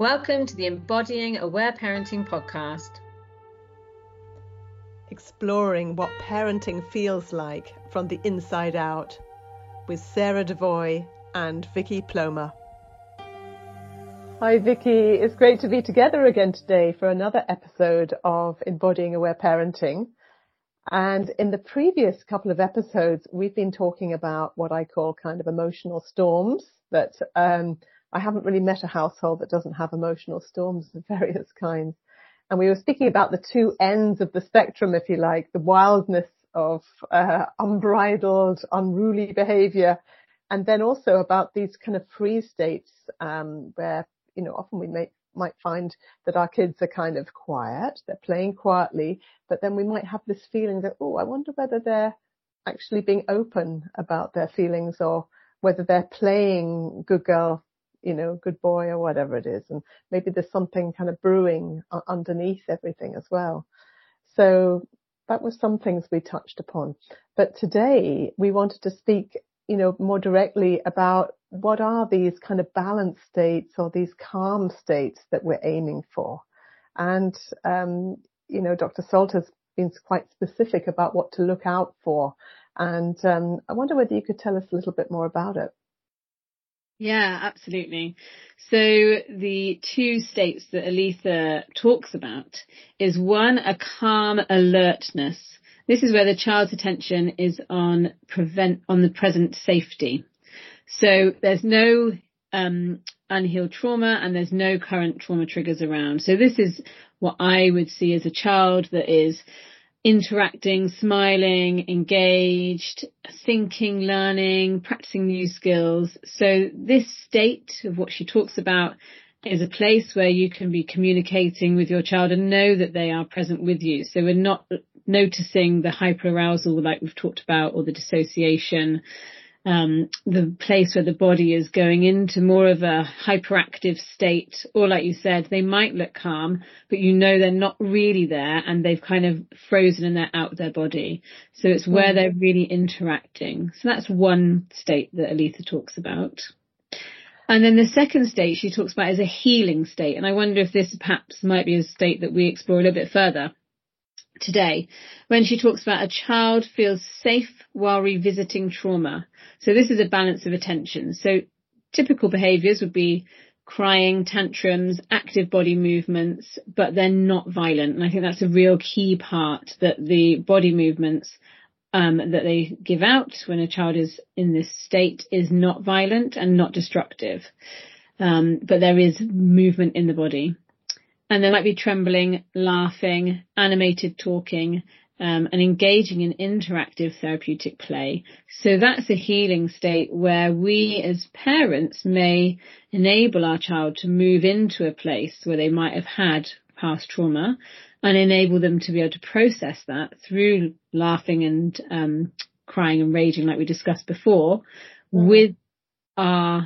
Welcome to the Embodying Aware Parenting podcast. Exploring what parenting feels like from the inside out with Sarah Devoy and Vicky Plomer. Hi Vicky, it's great to be together again today for another episode of Embodying Aware Parenting. And in the previous couple of episodes, we've been talking about what I call kind of emotional storms, that I haven't really met a household that doesn't have emotional storms of various kinds. And we were speaking about the two ends of the spectrum, if you like, the wildness of unbridled, unruly behavior, and then also about these kind of freeze states where, you know, often we might find that our kids are kind of quiet, they're playing quietly, but then we might have this feeling that, oh, I wonder whether they're actually being open about their feelings or whether they're playing good girl, you know, good boy or whatever it is. And maybe there's something kind of brewing underneath everything as well. So that was some things we touched upon. But today we wanted to speak, you know, more directly about what are these kind of balanced states or these calm states that we're aiming for. And, you know, Dr. Salt has been quite specific about what to look out for. And I wonder whether you could tell us a little bit more about it. Yeah, absolutely. So the two states that Aletha talks about is one, a calm alertness. This is where the child's attention is on the present safety. So there's no unhealed trauma and there's no current trauma triggers around. So this is what I would see as a child that is interacting, smiling, engaged, thinking, learning, practicing new skills. So this state of what she talks about is a place where you can be communicating with your child and know that they are present with you. So we're not noticing the hyperarousal like we've talked about or the dissociation, the place where the body is going into more of a hyperactive state, or like you said, they might look calm, but you know they're not really there and they've kind of frozen and they're out of their body. So it's where they're really interacting. So that's one state that Aletha talks about. And then the second state she talks about is a healing state. And I wonder if this perhaps might be a state that we explore a little bit further today, when she talks about a child feels safe while revisiting trauma. So this is a balance of attention. So typical behaviours would be crying, tantrums, active body movements, but they're not violent. And I think that's a real key part, that the body movements that they give out when a child is in this state is not violent and not destructive. But there is movement in the body. And there might be trembling, laughing, animated talking, and engaging in interactive therapeutic play. So that's a healing state where we as parents may enable our child to move into a place where they might have had past trauma and enable them to be able to process that through laughing and crying and raging like we discussed before, with us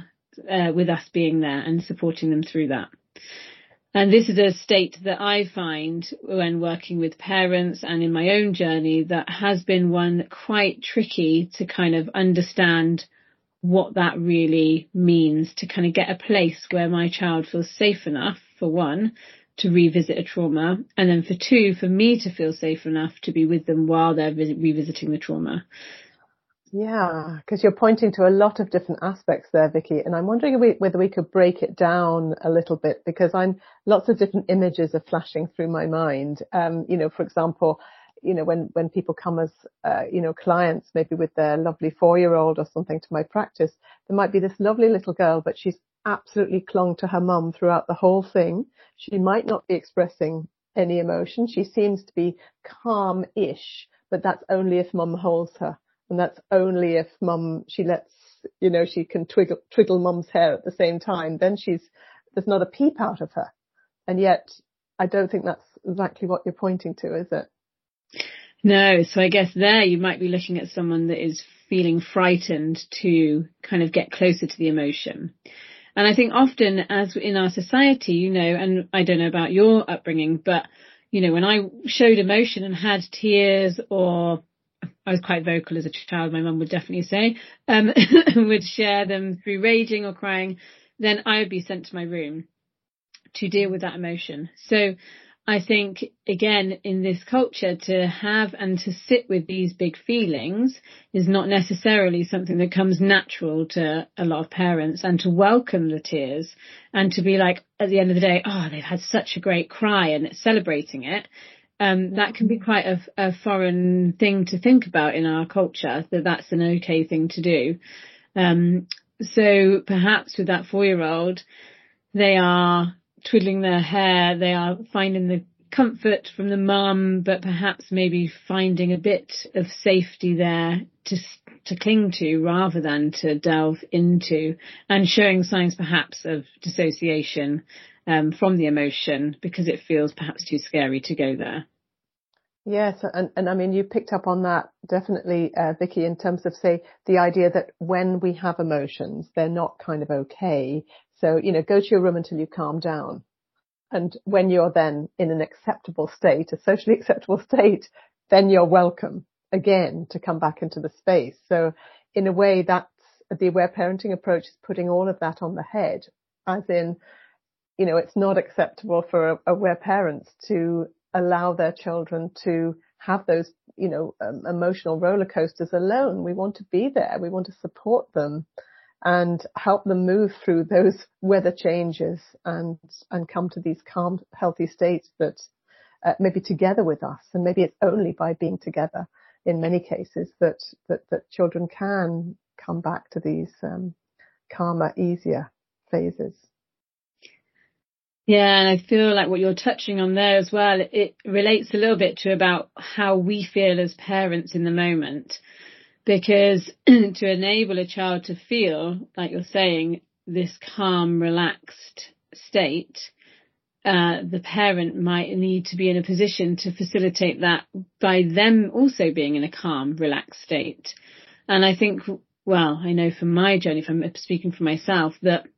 being there and supporting them through that. And this is a state that I find when working with parents and in my own journey that has been one quite tricky to kind of understand what that really means, to kind of get a place where my child feels safe enough, for one, to revisit a trauma, and then for two, for me to feel safe enough to be with them while they're revisiting the trauma. Yeah, because you're pointing to a lot of different aspects there, Vicky, and I'm wondering whether we could break it down a little bit, because lots of different images are flashing through my mind. You know, for example, you know, when people come as, you know, clients, maybe with their lovely 4-year-old or something to my practice, there might be this lovely little girl, but she's absolutely clung to her mum throughout the whole thing. She might not be expressing any emotion. She seems to be calm-ish, but that's only if mum holds her. And that's only if mum, she lets, you know, she can twiddle mum's hair at the same time. Then there's not a peep out of her. And yet I don't think that's exactly what you're pointing to, is it? No. So I guess there you might be looking at someone that is feeling frightened to kind of get closer to the emotion. And I think often, as in our society, you know, and I don't know about your upbringing, but, you know, when I showed emotion and had tears, or I was quite vocal as a child, my mum would definitely say, would share them through raging or crying, then I would be sent to my room. to deal with that emotion. So I think, again, in this culture, to have and to sit with these big feelings is not necessarily something that comes natural to a lot of parents, and to welcome the tears and to be like, at the end of the day, oh, they've had such a great cry and it's celebrating it. That can be quite a foreign thing to think about in our culture, that that's an okay thing to do. So perhaps with that 4-year-old, they are twiddling their hair, they are finding the comfort from the mum, but perhaps maybe finding a bit of safety there to cling to rather than to delve into, and showing signs perhaps of dissociation from the emotion because it feels perhaps too scary to go there. Yes, and I mean, you picked up on that definitely, Vicky, in terms of, say, the idea that when we have emotions, they're not kind of okay. So, go to your room until you calm down. And when you're then in an acceptable state, a socially acceptable state, then you're welcome again to come back into the space. So in a way, that's the aware parenting approach, is putting all of that on the head, as in, it's not acceptable for aware parents to allow their children to have those, emotional roller coasters alone. We want to be there. We want to support them and help them move through those weather changes and come to these calm, healthy states that maybe together with us. And maybe it's only by being together in many cases that children can come back to these calmer, easier phases. Yeah, and I feel like what you're touching on there as well, it relates a little bit to about how we feel as parents in the moment. Because to enable a child to feel, like you're saying, this calm, relaxed state, the parent might need to be in a position to facilitate that by them also being in a calm, relaxed state. And I think, well, I know from my journey, if I'm speaking for myself, that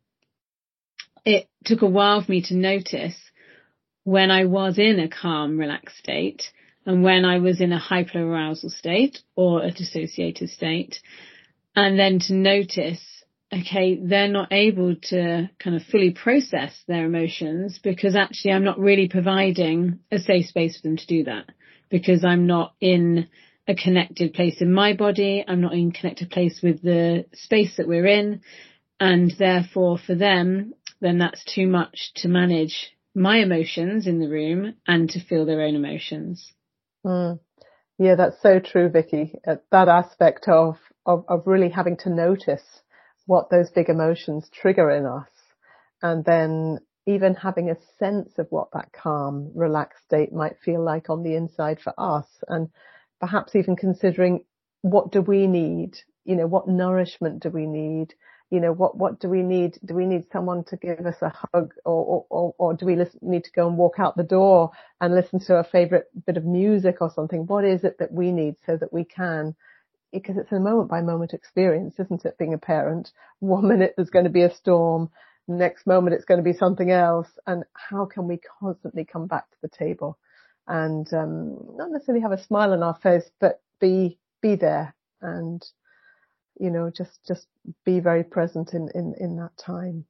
it took a while for me to notice when I was in a calm, relaxed state and when I was in a hyperarousal state or a dissociated state, and then to notice, okay, they're not able to kind of fully process their emotions because actually I'm not really providing a safe space for them to do that, because I'm not in a connected place in my body, I'm not in a connected place with the space that we're in, and therefore for them, then that's too much to manage my emotions in the room and to feel their own emotions. Yeah, that's so true, Vicky. That aspect of really having to notice what those big emotions trigger in us, and then even having a sense of what that calm, relaxed state might feel like on the inside for us, and perhaps even considering, what do we need? What nourishment do we need? What do we need? Do we need someone to give us a hug, or do we need to go and walk out the door and listen to a favorite bit of music or something? What is it that we need so that we can, because it's a moment by moment experience, isn't it? Being a parent, 1 minute there's going to be a storm, next moment it's going to be something else. And how can we constantly come back to the table and not necessarily have a smile on our face, but be there and, just be very present in that time.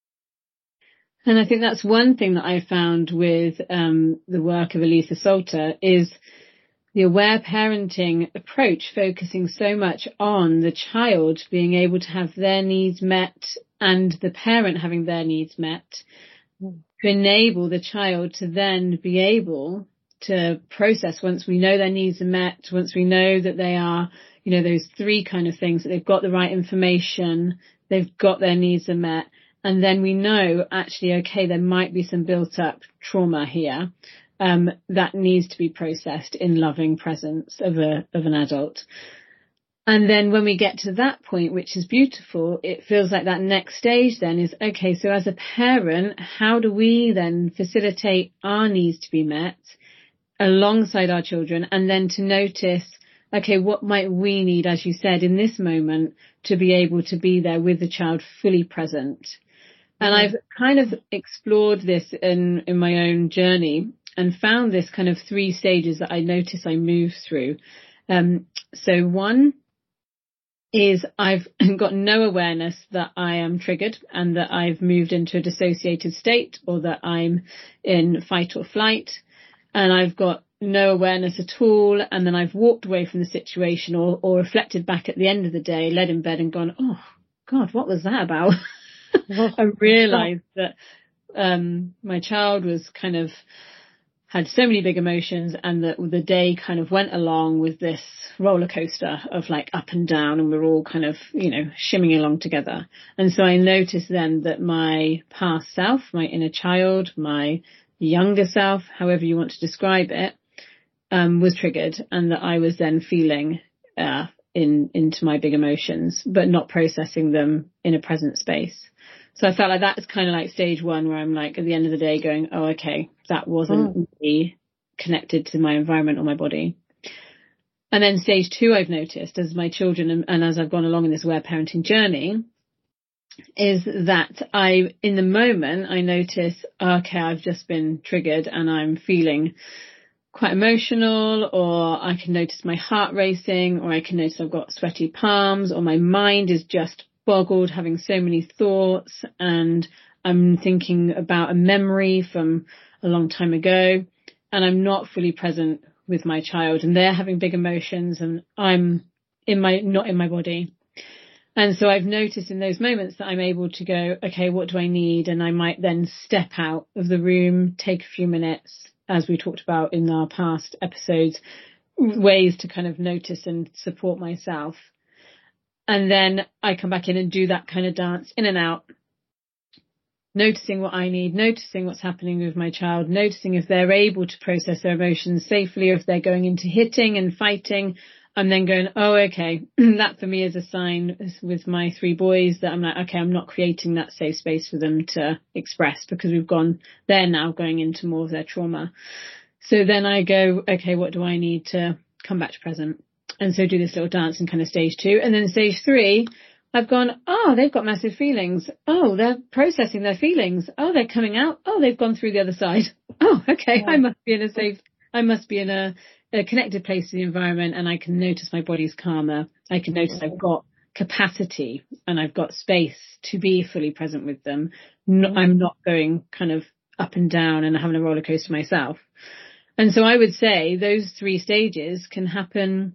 And I think that's one thing that I found with the work of Elisa Salter, is the aware parenting approach focusing so much on the child being able to have their needs met and the parent having their needs met, to enable the child to then be able to process, once we know their needs are met, once we know that they are, those 3 kind of things, that they've got the right information, they've got their needs are met, and then we know actually, okay, there might be some built up trauma here that needs to be processed in loving presence of an adult. And then when we get to that point, which is beautiful, it feels like that next stage then is, okay, so as a parent, how do we then facilitate our needs to be met alongside our children, and then to notice, okay, what might we need, as you said, in this moment to be able to be there with the child fully present. And I've kind of explored this in my own journey and found this kind of 3 stages that I notice I move through. So 1 is I've got no awareness that I am triggered and that I've moved into a dissociated state or that I'm in fight or flight, and I've got no awareness at all. And then I've walked away from the situation or reflected back at the end of the day, laid in bed and gone, oh God, what was that about? I realized that my child was kind of had so many big emotions, and that the day kind of went along with this roller coaster of like up and down, and we're all kind of, shimmying along together. And so I noticed then that my past self, my inner child, my younger self, however you want to describe it, was triggered, and that I was then feeling into my big emotions, but not processing them in a present space. So I felt like that's kind of like stage one, where I'm like at the end of the day going, oh, okay, that wasn't me connected to my environment or my body. And then stage two, I've noticed as my children and as I've gone along in this aware parenting journey, is that in the moment, I notice, okay, I've just been triggered and I'm feeling quite emotional, or I can notice my heart racing, or I can notice I've got sweaty palms, or my mind is just boggled, having so many thoughts, and I'm thinking about a memory from a long time ago, and I'm not fully present with my child, and they're having big emotions, and I'm not in my body. And so I've noticed in those moments that I'm able to go, okay, what do I need? And I might then step out of the room, take a few minutes, as we talked about in our past episodes, ways to kind of notice and support myself. And then I come back in and do that kind of dance in and out, noticing what I need, noticing what's happening with my child, noticing if they're able to process their emotions safely, or if they're going into hitting and fighting. I'm then going, oh, okay, that for me is a sign with my 3 boys that I'm like, okay, I'm not creating that safe space for them to express, because they're now going into more of their trauma. So then I go, okay, what do I need to come back to present? And so do this little dance in kind of stage 2. And then stage 3, I've gone, oh, they've got massive feelings. Oh, they're processing their feelings. Oh, they're coming out. Oh, they've gone through the other side. Oh, okay. Yeah. I must be in a connected place to the environment, and I can notice my body's calmer. I can notice I've got capacity and I've got space to be fully present with them. I'm not going kind of up and down and having a roller coaster myself. And so I would say those 3 stages can happen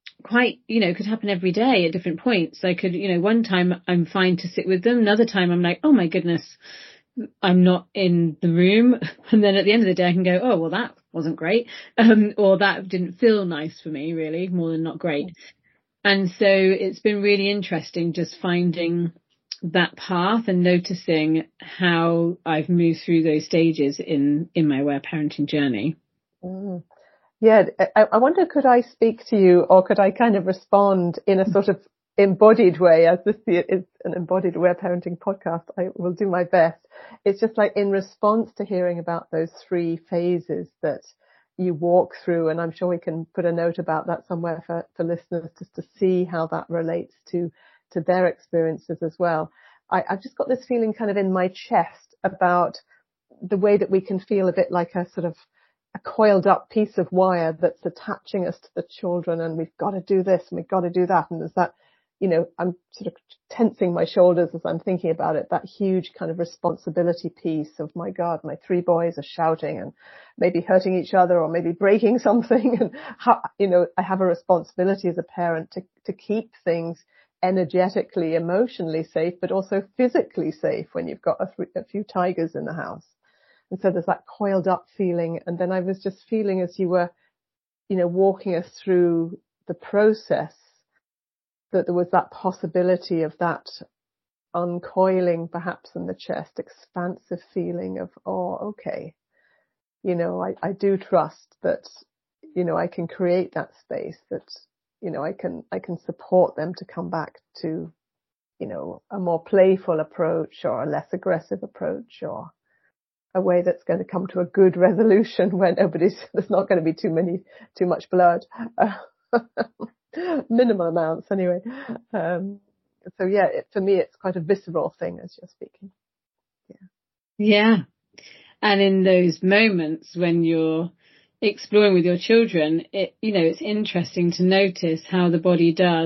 could happen every day at different points. I could, one time I'm fine to sit with them. Another time I'm like, oh my goodness, I'm not in the room. And then at the end of the day I can go, oh, well, that wasn't great. Or that didn't feel nice for me, really, more than not great. And so it's been really interesting just finding that path and noticing how I've moved through those stages in my aware parenting journey. Mm. Yeah, I wonder, could I speak to you, or could I kind of respond in a sort of embodied way, as this is an embodied aware parenting podcast? I will do my best. It's just like in response to hearing about those 3 phases that you walk through, and I'm sure we can put a note about that somewhere for listeners just to see how that relates to their experiences as well. I've just got this feeling kind of in my chest about the way that we can feel a bit like a sort of a coiled up piece of wire that's attaching us to the children, and we've got to do this and we've got to do that. And there's that, I'm sort of tensing my shoulders as I'm thinking about it, that huge kind of responsibility piece of, my God, my 3 boys are shouting and maybe hurting each other or maybe breaking something. And how, I have a responsibility as a parent to keep things energetically, emotionally safe, but also physically safe when you've got a few tigers in the house. And so there's that coiled up feeling. And then I was just feeling, as you were, walking us through the process, that there was that possibility of that uncoiling perhaps in the chest, expansive feeling of, oh, okay, I do trust that, I can create that space, that, I can support them to come back to, a more playful approach, or a less aggressive approach, or a way that's going to come to a good resolution where there's not going to be too much blood. Minimal amounts anyway. So yeah, for me, it's quite a visceral thing as you're speaking. Yeah. And in those moments when you're exploring with your children, it's interesting to notice how the body does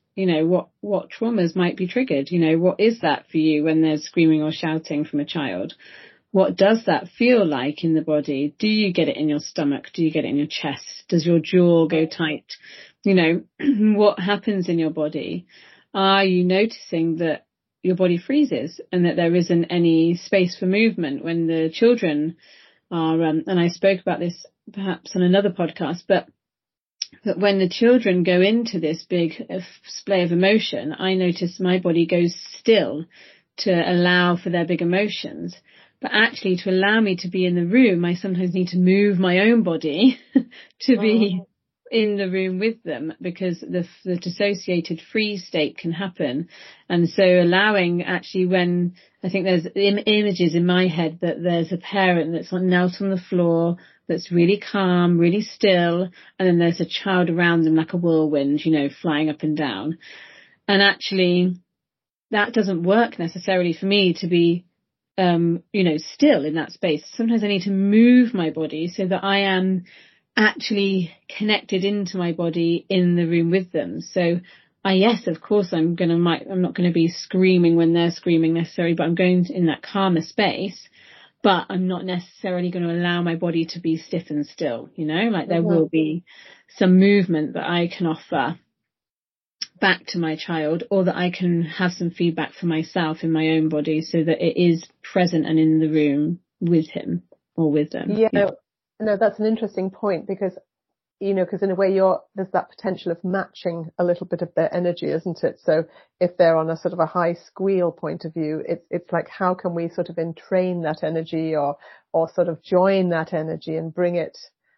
what traumas might be triggered. What is that for you when there's screaming or shouting from a child? What does that feel like in the body? Do you get it in your stomach? Do you get it in your chest? Does your jaw go tight? What happens in your body? Are you noticing that your body freezes and that there isn't any space for movement when the children are, and I spoke about this perhaps on another podcast, but when the children go into this big display of emotion, I notice my body goes still to allow for their big emotions. But actually, to allow me to be in the room, I sometimes need to move my own body to be in the room with them, because the dissociated freeze state can happen. And so allowing, actually, when I think there's images in my head that there's a parent that's knelt on the floor, that's really calm, really still, and then there's a child around them like a whirlwind, flying up and down. And actually, that doesn't work necessarily for me to be still in that space. Sometimes I need to move my body so that I am actually connected into my body in the room with them. So yes, of course, I'm not going to be screaming when they're screaming necessarily, but I'm going in that calmer space. But I'm not necessarily going to allow my body to be stiff and still, there will be some movement that I can offer back to my child, or that I can have some feedback for myself in my own body so that it is present and in the room with him or with them. Yeah. No, that's an interesting point, because because in a way there's that potential of matching a little bit of their energy, isn't it? So if they're on a sort of a high squeal point of view, it's like, how can we sort of entrain that energy or sort of join that energy and bring it,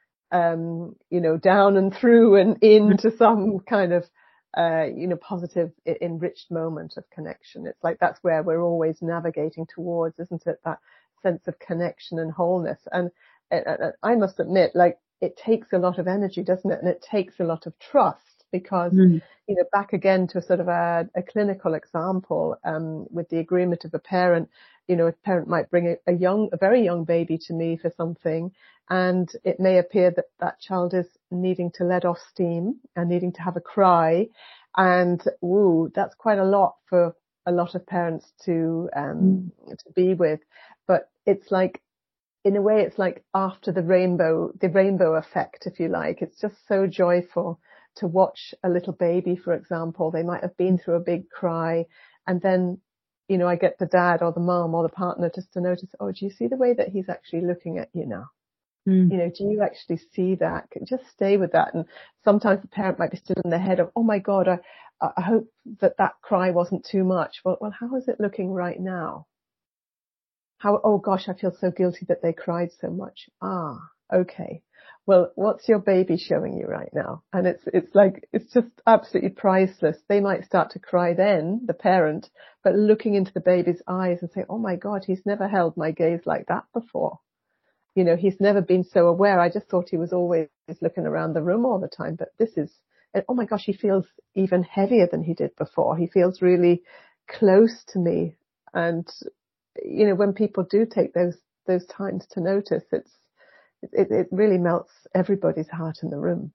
down and through and into some kind of, positive, enriched moment of connection. It's like, that's where we're always navigating towards, isn't it? That sense of connection and wholeness. And I must admit, like, it takes a lot of energy, doesn't it? And it takes a lot of trust, because, back again to sort of a clinical example, with the agreement of a parent, a parent might bring a very young baby to me for something, and it may appear that that child is needing to let off steam and needing to have a cry. And, that's quite a lot for a lot of parents to be with. But it's like, in a way, it's like after the rainbow effect, if you like. It's just so joyful to watch a little baby, for example. They might have been through a big cry, and then, I get the dad or the mom or the partner just to notice, do you see the way that he's actually looking at you now? Do you actually see that? Just stay with that. And sometimes the parent might be stood in their head of, oh my God, I hope that cry wasn't too much. Well, how is it looking right now? Oh gosh, I feel so guilty that they cried so much. Okay. Well, what's your baby showing you right now? And it's just absolutely priceless. They might start to cry then, the parent, but looking into the baby's eyes and say, oh my God, he's never held my gaze like that before. He's never been so aware. I just thought he was always looking around the room all the time, but oh my gosh, he feels even heavier than he did before. He feels really close to me. And when people do take those times to notice, it really melts everybody's heart in the room.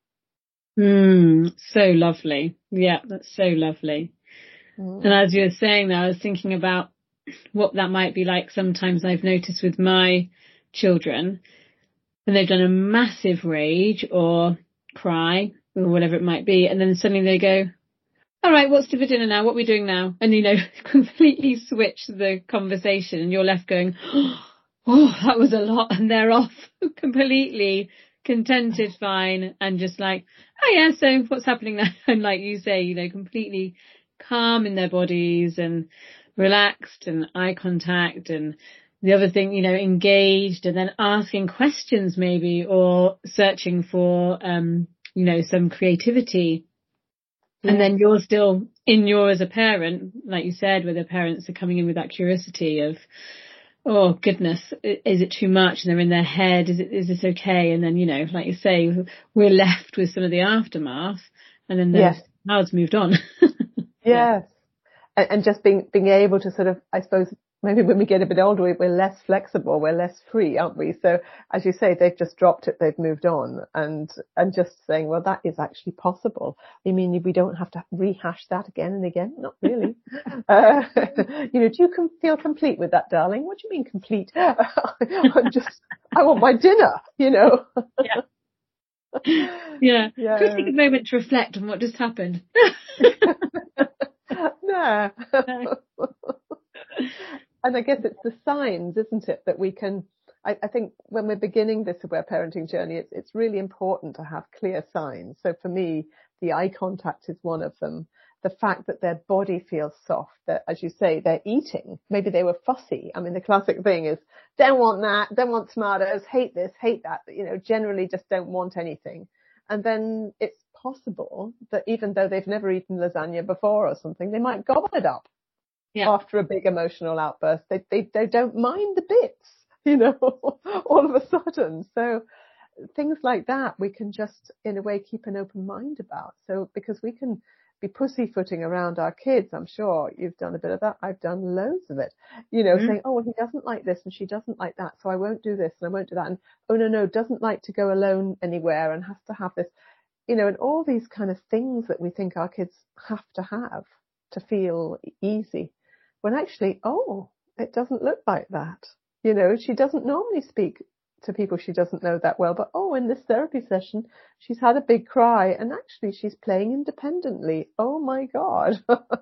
So lovely. Yeah, that's so lovely. And as you were saying that, I was thinking about what that might be like. Sometimes I've noticed with my children, when they've done a massive rage or cry or whatever it might be, and then suddenly they go, all right, what's for dinner now? What are we doing now? And, completely switch the conversation, and you're left going, oh, that was a lot. And they're off completely contented, fine. And just like, oh yeah, so what's happening now? And like you say, completely calm in their bodies and relaxed, and eye contact. And the other thing, engaged, and then asking questions maybe, or searching for, some creativity. And then you're still in as a parent, like you said, where the parents are coming in with that curiosity of, oh goodness, is it too much? And they're in their head, is this okay? And then, like you say, we're left with some of the aftermath, and then the child's moved on. Yes. And just being able to sort of, I suppose, maybe when we get a bit older, we're less flexible, we're less free, aren't we? So as you say, they've just dropped it, they've moved on, and just saying, well, that is actually possible. You mean we don't have to rehash that again and again? Not really. Do you feel complete with that, darling? What do you mean complete? I want my dinner, Yeah. Just take a moment to reflect on what just happened. No. And I guess it's the signs, isn't it, that we can, I think when we're beginning this aware parenting journey, it's really important to have clear signs. So for me, the eye contact is one of them. The fact that their body feels soft, that, as you say, they're eating. Maybe they were fussy. I mean, the classic thing is, don't want that, don't want Smarties, hate this, hate that, generally just don't want anything. And then it's possible that even though they've never eaten lasagna before or something, they might gobble it up. Yeah. After a big emotional outburst. They don't mind the bits, all of a sudden. So things like that, we can just, in a way, keep an open mind about. So because we can be pussyfooting around our kids, I'm sure you've done a bit of that. I've done loads of it, saying, oh, well, he doesn't like this and she doesn't like that, so I won't do this and I won't do that. And, oh, no, doesn't like to go alone anywhere and has to have this, and all these kind of things that we think our kids have to feel easy. When actually, it doesn't look like that. She doesn't normally speak to people she doesn't know that well, but in this therapy session, she's had a big cry and actually she's playing independently. Oh my God.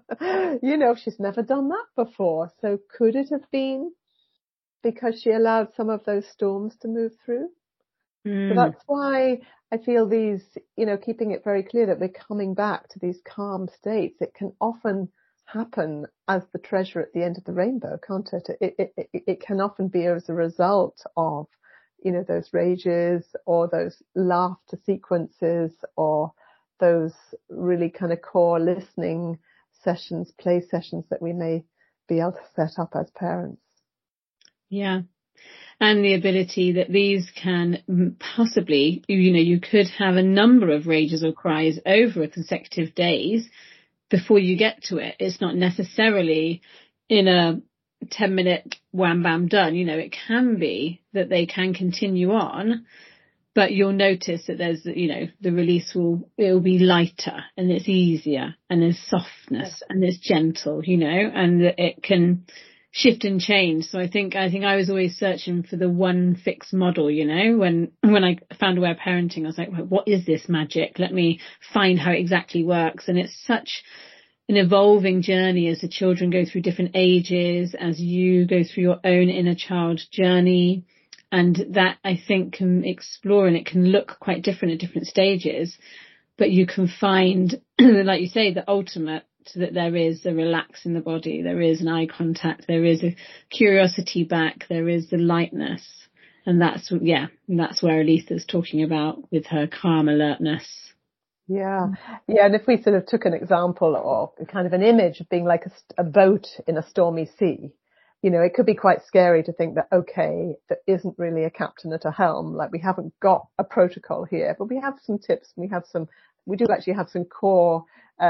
She's never done that before. So could it have been because she allowed some of those storms to move through? So that's why I feel these, keeping it very clear that we're coming back to these calm states. It can often happen as the treasure at the end of the rainbow, can't it? It can often be as a result of, those rages or those laughter sequences or those really kind of core listening sessions, play sessions that we may be able to set up as parents. Yeah. And the ability that these can possibly, you could have a number of rages or cries over consecutive days before you get to it. It's not necessarily in a 10-minute wham bam done. It can be that they can continue on, but you'll notice that there's, the release will be lighter and it's easier and there's softness and it's gentle, and it can shift and change. So I think I was always searching for the one fixed model, when I found aware parenting, I was like, well, what is this magic? Let me find how it exactly works. And it's such an evolving journey as the children go through different ages, as you go through your own inner child journey. And that, I think, can explore, and it can look quite different at different stages. But you can find, like you say, the ultimate, so that there is a relax in the body, there is an eye contact, there is a curiosity back, there is the lightness. And that's where Aletha's talking about with her calm alertness. Yeah. And if we sort of took an example or kind of an image of being like a boat in a stormy sea, it could be quite scary to think that, okay, there isn't really a captain at a helm. Like we haven't got a protocol here, but we have some tips. We do actually have some core,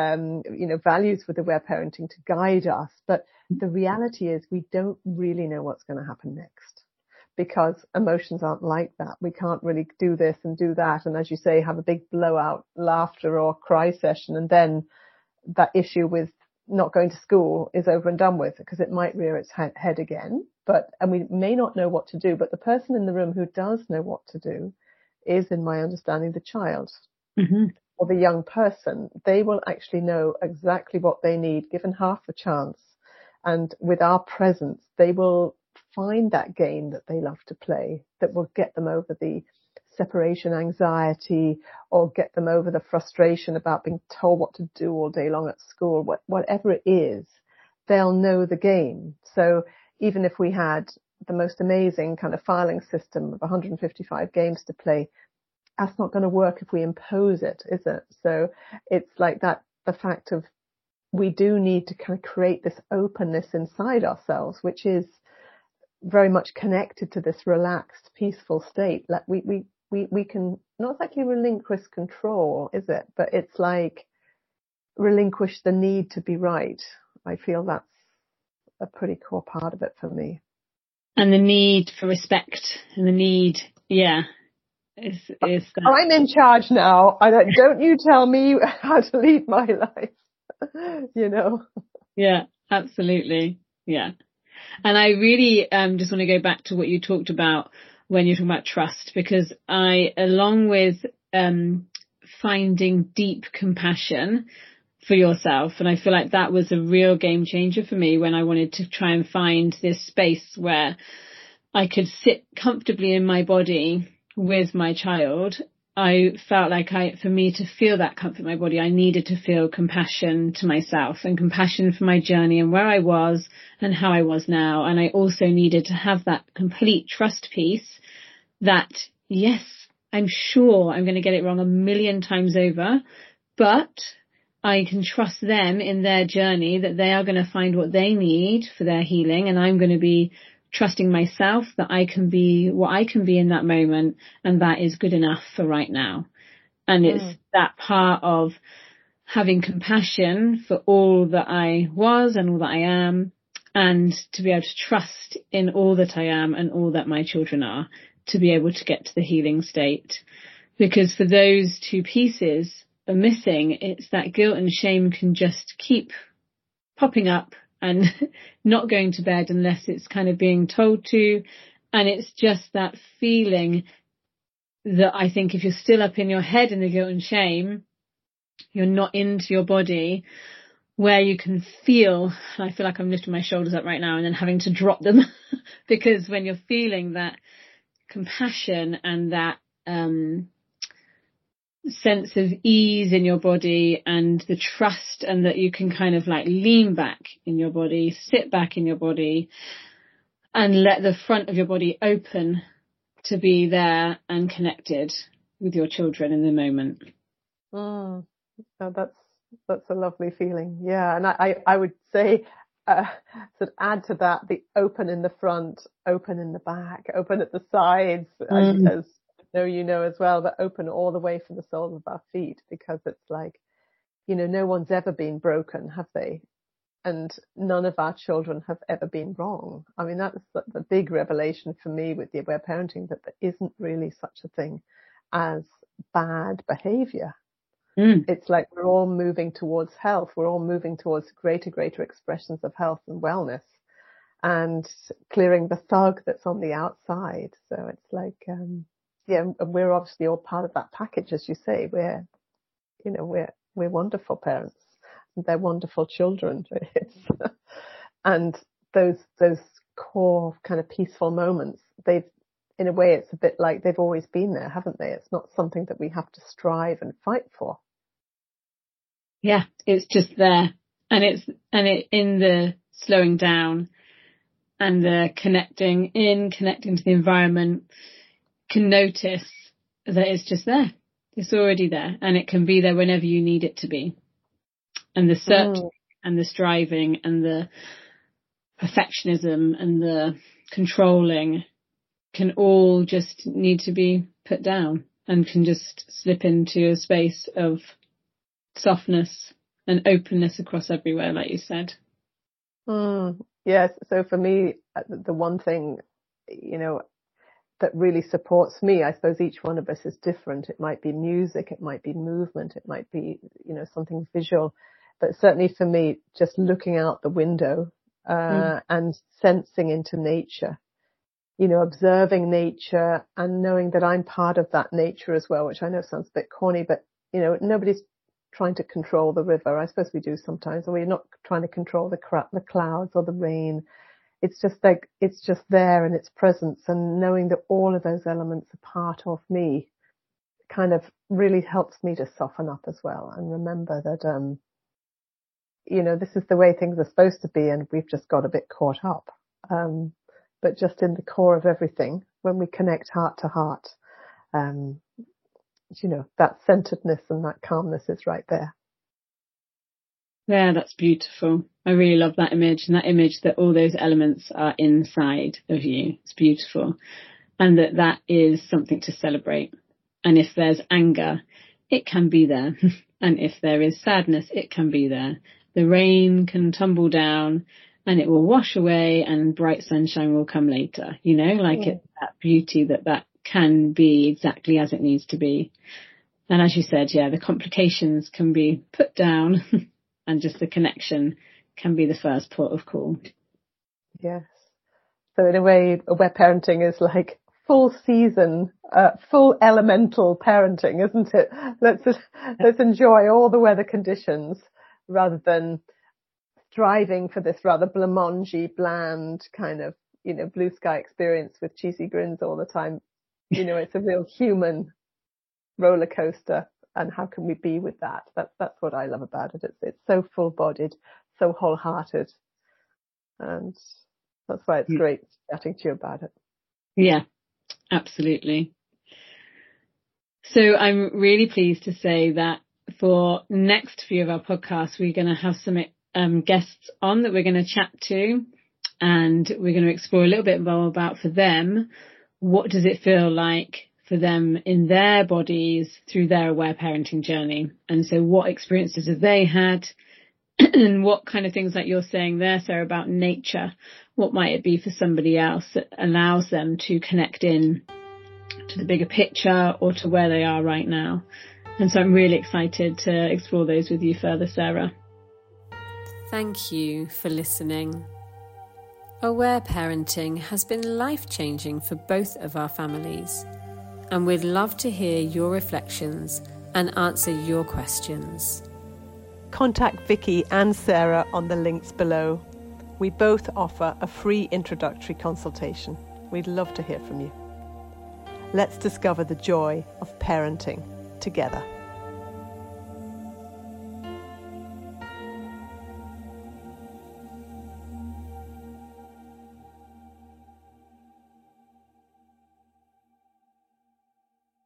values with aware parenting to guide us. But the reality is we don't really know what's going to happen next, because emotions aren't like that. We can't really do this and do that. And as you say, have a big blowout laughter or cry session. And then that issue with not going to school is over and done with, because it might rear its head again. And we may not know what to do, but the person in the room who does know what to do is, in my understanding, the child. Mm-hmm. Or the young person. They will actually know exactly what they need, given half a chance. And with our presence, they will find that game that they love to play that will get them over the separation anxiety or get them over the frustration about being told what to do all day long at school. Whatever it is, they'll know the game. So even if we had the most amazing kind of filing system of 155 games to play, that's not going to work if we impose it, is it? So it's like that, the fact of we do need to kind of create this openness inside ourselves, which is very much connected to this relaxed, peaceful state. Like we can not exactly relinquish control, is it? But it's like relinquish the need to be right. I feel that's a pretty core part of it for me. And the need for respect and the need, is that. I'm in charge now. Don't you tell me how to lead my life, Yeah, absolutely. Yeah. And I really just want to go back to what you talked about when you're talking about trust, because along with finding deep compassion for yourself, and I feel like that was a real game changer for me when I wanted to try and find this space where I could sit comfortably in my body with my child. I felt like for me to feel that comfort in my body, I needed to feel compassion to myself and compassion for my journey and where I was and how I was now. And I also needed to have that complete trust piece that, yes, I'm sure I'm going to get it wrong a million times over, but I can trust them in their journey that they are going to find what they need for their healing. And I'm going to be trusting myself that I can be what I can be in that moment, and that is good enough for right now. And it's that part of having compassion for all that I was and all that I am, and to be able to trust in all that I am and all that my children are, to be able to get to the healing state. Because for those two pieces are missing, it's that guilt and shame can just keep popping up and not going to bed unless it's kind of being told to. And it's just that feeling that I think if you're still up in your head in the guilt and shame, you're not into your body where you can feel, I feel like I'm lifting my shoulders up right now and then having to drop them because when you're feeling that compassion and that sense of ease in your body and the trust, and that you can kind of like lean back in your body, sit back in your body and let the front of your body open to be there and connected with your children in the moment. Oh, that's a lovely feeling. Yeah. And I would say, sort of add to that, the open in the front, open in the back, open at the sides, as as well, but open all the way from the soles of our feet, because it's like, no one's ever been broken, have they? And none of our children have ever been wrong. I mean, that's the big revelation for me with the aware parenting, that there isn't really such a thing as bad behavior. It's like we're all moving towards health. We're all moving towards greater expressions of health and wellness, and clearing the thug that's on the outside. So it's like, we're obviously all part of that package, as you say. We're wonderful parents. They're wonderful children. And those core kind of peaceful moments, in a way, it's a bit like they've always been there, haven't they? It's not something that we have to strive and fight for. Yeah, it's just there. And it in the slowing down and the connecting to the environment, can notice that it's just there. It's already there, and it can be there whenever you need it to be. And the search and the striving and the perfectionism and the controlling can all just need to be put down, and can just slip into a space of softness and openness across everywhere, like you said. Yes. So for me, the one thing, that really supports me, I suppose each one of us is different. It might be music, it might be movement, it might be, something visual. But certainly for me, just looking out the window and sensing into nature, observing nature and knowing that I'm part of that nature as well, which I know sounds a bit corny, but, nobody's trying to control the river. I suppose we do sometimes, or we're not trying to control the clouds or the rain. It's just like, it's just there in its presence, and knowing that all of those elements are part of me kind of really helps me to soften up as well, and remember that, this is the way things are supposed to be, and we've just got a bit caught up. But just in the core of everything, when we connect heart to heart, that centeredness and that calmness is right there. Yeah, that's beautiful. I really love that image, and that image that all those elements are inside of you. It's beautiful. And that is something to celebrate. And if there's anger, it can be there. And if there is sadness, it can be there. The rain can tumble down and it will wash away and bright sunshine will come later, it's that beauty that can be exactly as it needs to be. And as you said, the complications can be put down and just the connection can be the first port of call. Yes. So in a way, aware parenting is like full season, full elemental parenting, isn't it? Let's enjoy all the weather conditions rather than striving for this rather blancmangy, bland kind of, blue sky experience with cheesy grins all the time. It's a real human roller coaster, and how can we be with that? That's what I love about it. It's so full-bodied, so wholehearted, and that's why it's great chatting to you about it. Yeah, absolutely. So I'm really pleased to say that for next few of our podcasts, we're going to have some guests on that we're going to chat to, and we're going to explore a little bit more about, for them, what does it feel like for them in their bodies through their aware parenting journey. And so what experiences have they had, and what kind of things, like you're saying there, Sarah, about nature, what might it be for somebody else that allows them to connect in to the bigger picture or to where they are right now. And so I'm really excited to explore those with you further, Sarah. Thank you for listening. Aware parenting has been life-changing for both of our families, and we'd love to hear your reflections and answer your questions. Contact Vicky and Sarah on the links below. We both offer a free introductory consultation. We'd love to hear from you. Let's discover the joy of parenting together.